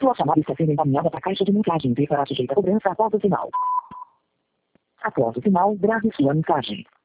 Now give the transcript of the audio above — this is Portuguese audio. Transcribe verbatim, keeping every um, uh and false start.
Sua chamada está sendo encaminhada para a caixa de mensagens e será sujeita a cobrança após o sinal. Após o sinal, grave sua mensagem.